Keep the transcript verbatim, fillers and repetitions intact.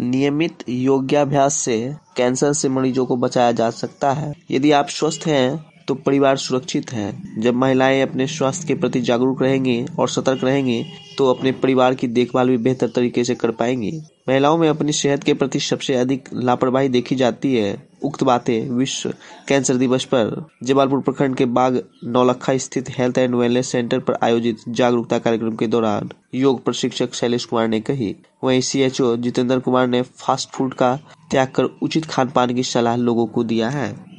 नियमित योगाभ्यास से कैंसर से मरीजों को बचाया जा सकता है। यदि आप स्वस्थ हैं तो परिवार सुरक्षित है। जब महिलाएं अपने स्वास्थ्य के प्रति जागरूक रहेंगी और सतर्क रहेंगी तो अपने परिवार की देखभाल भी बेहतर तरीके से कर पाएंगी। महिलाओं में अपनी सेहत के प्रति सबसे अधिक लापरवाही देखी जाती है। उक्त बातें विश्व कैंसर दिवस पर जमालपुर प्रखंड के बाग नौलखा स्थित हेल्थ एंड वेलनेस सेंटर पर आयोजित जागरूकता कार्यक्रम के दौरान योग प्रशिक्षक शैलेश कुमार ने कही। वहीं सीएचओ जितेंद्र कुमार ने फास्ट फूड का त्याग कर उचित खान पान की सलाह लोगों को दिया है।